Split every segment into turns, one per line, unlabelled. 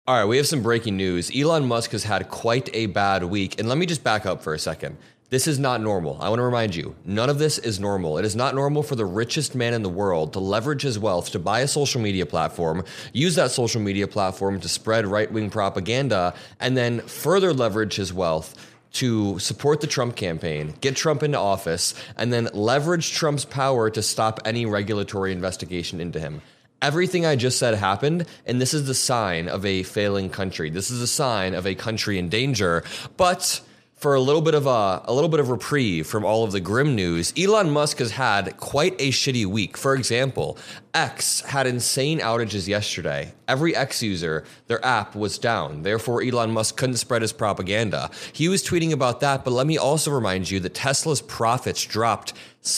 All right, we have some breaking news. Elon Musk has had quite a bad week. And let me just back up for a second. This is not normal. I want to remind you, none of this is normal. It is not normal for the richest man in the world to leverage his wealth to buy a social media platform, use that social media platform to spread right-wing propaganda, and then further leverage his wealth to support the Trump campaign, get Trump into office, and then leverage Trump's power to stop any regulatory investigation into him. Everything I just said happened, and this is the sign of a failing country. This is a sign of a country in danger. But for a little bit of reprieve from all of the grim news, Elon Musk has had quite a shitty week. For example, X had insane outages yesterday. Every X user, their app was down. Therefore, Elon Musk couldn't spread his propaganda. He was tweeting about that, but let me also remind you that Tesla's profits dropped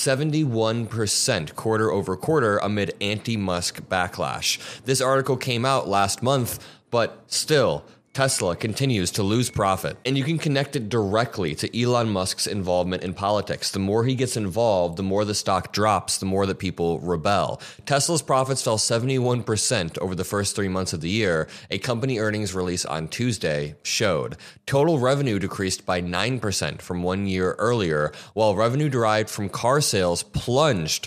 71% quarter over quarter amid anti-Musk backlash. This article came out last month, but still, Tesla continues to lose profit, and you can connect it directly to Elon Musk's involvement in politics. The more he gets involved, the more the stock drops, the more that people rebel. Tesla's profits fell 71% over the first 3 months of the year. A company earnings release on Tuesday showed. Total revenue decreased by 9% from 1 year earlier, while revenue derived from car sales plunged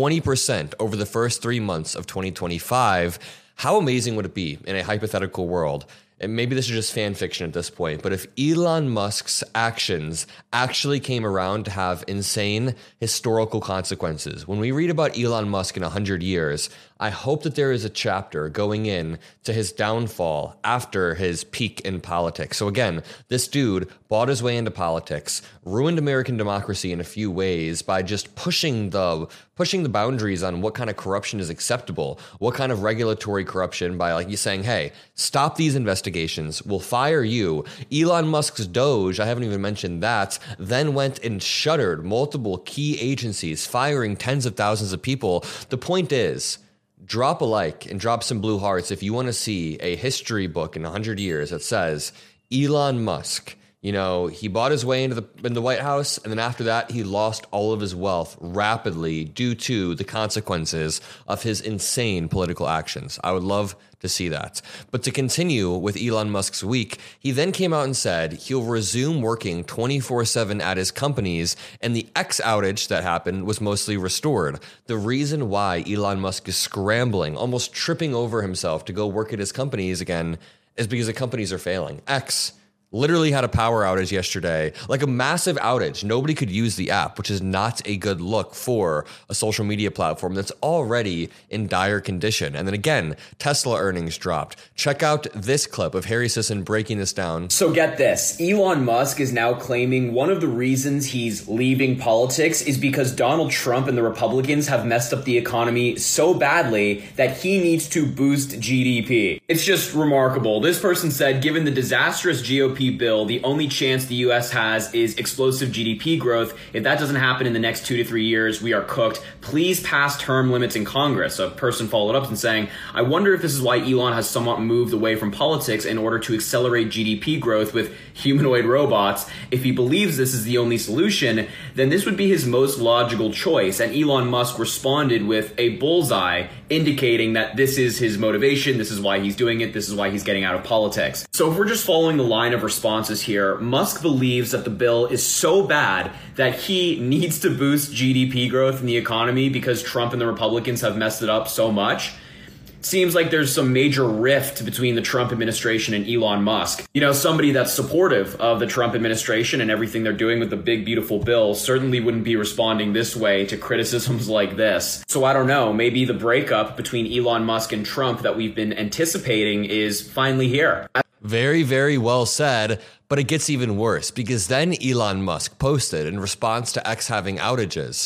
20% over the first 3 months of 2025. How amazing would it be in a hypothetical world? And maybe this is just fan fiction at this point, but if Elon Musk's actions actually came around to have insane historical consequences, when we read about Elon Musk in 100 years, I hope that there is a chapter going in to his downfall after his peak in politics. So again, this dude bought his way into politics, ruined American democracy in a few ways by just pushing the boundaries on what kind of corruption is acceptable, what kind of regulatory corruption by like you saying, hey, stop these investigations, we'll fire you. Elon Musk's Doge, I haven't even mentioned that, then went and shuttered multiple key agencies, firing tens of thousands of people. The point is, drop a like and drop some blue hearts if you want to see a history book in 100 years that says Elon Musk, you know, he bought his way into the White House, and then after that, he lost all of his wealth rapidly due to the consequences of his insane political actions. I would love to see that. But to continue with Elon Musk's week, he then came out and said he'll resume working 24/7 at his companies, and the X outage that happened was mostly restored. The reason why Elon Musk is scrambling, almost tripping over himself to go work at his companies again, is because the companies are failing. X literally had a power outage yesterday, like a massive outage. Nobody could use the app, which is not a good look for a social media platform that's already in dire condition. And then again, Tesla earnings dropped. Check out this clip of Harry Sisson breaking this down.
So get this, Elon Musk is now claiming one of the reasons he's leaving politics is because Donald Trump and the Republicans have messed up the economy so badly that he needs to boost GDP. It's just remarkable. This person said, given the disastrous GOP bill, the only chance the U.S. has is explosive GDP growth. If that doesn't happen in the next 2 to 3 years, we are cooked. Please pass term limits in Congress. A person followed up and saying, I wonder if this is why Elon has somewhat moved away from politics in order to accelerate GDP growth with humanoid robots. If he believes this is the only solution, then this would be his most logical choice. And Elon Musk responded with a bullseye indicating that this is his motivation, this is why he's doing it, this is why he's getting out of politics. So if we're just following the line of responses here, Musk believes that the bill is so bad that he needs to boost GDP growth in the economy because Trump and the Republicans have messed it up so much. Seems like there's some major rift between the Trump administration and Elon Musk. You know, somebody that's supportive of the Trump administration and everything they're doing with the big, beautiful bill certainly wouldn't be responding this way to criticisms like this. So I don't know, maybe the breakup between Elon Musk and Trump that we've been anticipating is finally here.
Very, very well said, but it gets even worse because then Elon Musk posted in response to X having outages,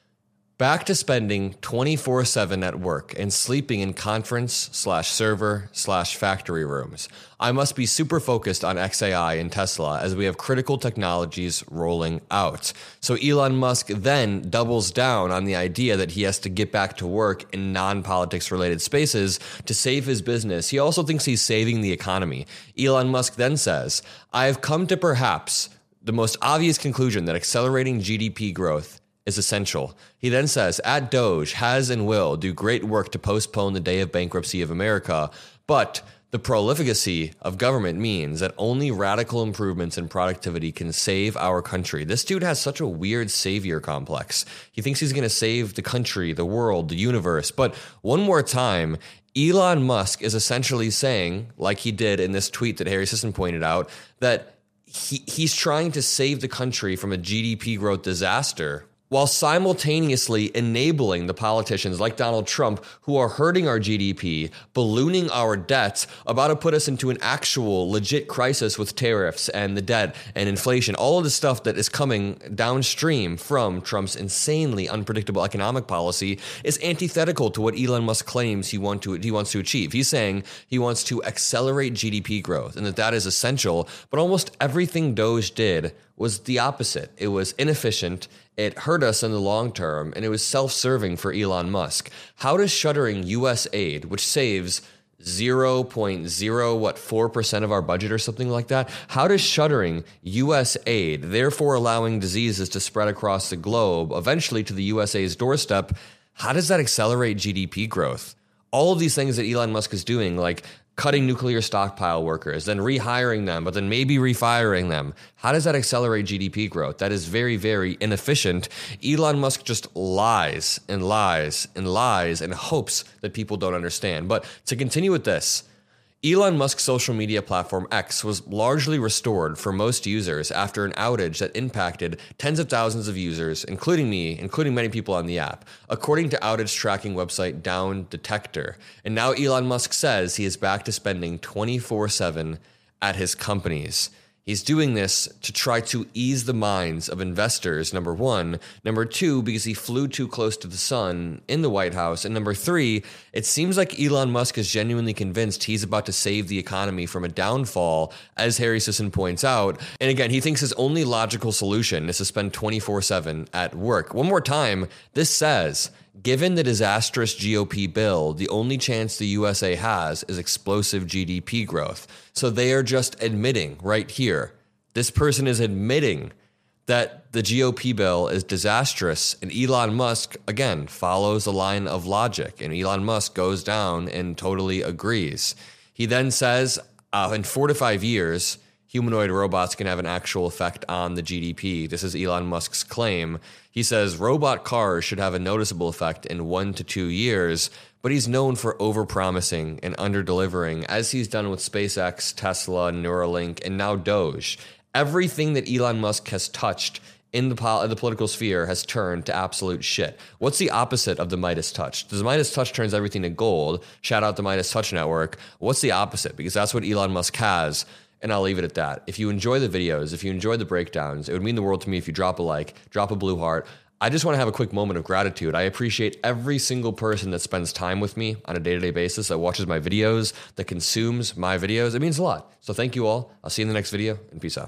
back to spending 24/7 at work and sleeping in conference/server/factory rooms. I must be super focused on XAI and Tesla as we have critical technologies rolling out. So Elon Musk then doubles down on the idea that he has to get back to work in non-politics related spaces to save his business. He also thinks he's saving the economy. Elon Musk then says, I have come to perhaps the most obvious conclusion that accelerating GDP growth is essential. He then says, at Doge has and will do great work to postpone the day of bankruptcy of America, but The prolificacy of government means that only radical improvements in productivity can save our country. This dude has such a weird savior complex. He thinks he's going to save the country, the world, the universe. But one more time, Elon Musk is essentially saying, like he did in this tweet that Harry Sisson pointed out, that he's trying to save the country from a GDP growth disaster, while simultaneously enabling the politicians like Donald Trump who are hurting our GDP, ballooning our debts, about to put us into an actual legit crisis with tariffs and the debt and inflation, all of the stuff that is coming downstream from Trump's insanely unpredictable economic policy is antithetical to what Elon Musk claims he wants to achieve. He's saying he wants to accelerate GDP growth and that is essential, but almost everything Doge did was the opposite. It was inefficient, it hurt us in the long term, and it was self-serving for Elon Musk. How does shuttering U.S. aid, which saves 0.04% of our budget or something like that, how does shuttering U.S. aid, therefore allowing diseases to spread across the globe, eventually to the USA's doorstep, how does that accelerate GDP growth? All of these things that Elon Musk is doing, like cutting nuclear stockpile workers, then rehiring them, but then maybe refiring them. How does that accelerate GDP growth? That is very, very inefficient. Elon Musk just lies and lies and lies and hopes that people don't understand. But to continue with this, Elon Musk's social media platform X was largely restored for most users after an outage that impacted tens of thousands of users, including me, including many people on the app, according to outage tracking website Down Detector. And now Elon Musk says he is back to spending 24/7 at his companies. He's doing this to try to ease the minds of investors, number one. Number two, because he flew too close to the sun in the White House. And number three, it seems like Elon Musk is genuinely convinced he's about to save the economy from a downfall, as Harry Sisson points out. And again, he thinks his only logical solution is to spend 24/7 at work. One more time, this says, given the disastrous GOP bill, the only chance the USA has is explosive GDP growth. So they are just admitting right here, this person is admitting that the GOP bill is disastrous, and Elon Musk, again, follows the line of logic, and Elon Musk goes down and totally agrees. He then says, in 4 to 5 years, humanoid robots can have an actual effect on the GDP. This is Elon Musk's claim. He says robot cars should have a noticeable effect in 1 to 2 years, but he's known for overpromising and underdelivering, as he's done with SpaceX, Tesla, Neuralink, and now Doge. Everything that Elon Musk has touched in the political sphere has turned to absolute shit. What's the opposite of the Midas touch? The Midas touch turns everything to gold. Shout out the Midas Touch Network. What's the opposite? Because that's what Elon Musk has. And I'll leave it at that. If you enjoy the videos, if you enjoy the breakdowns, it would mean the world to me if you drop a like, drop a blue heart. I just want to have a quick moment of gratitude. I appreciate every single person that spends time with me on a day-to-day basis, that watches my videos, that consumes my videos. It means a lot. So thank you all. I'll see you in the next video, and peace out.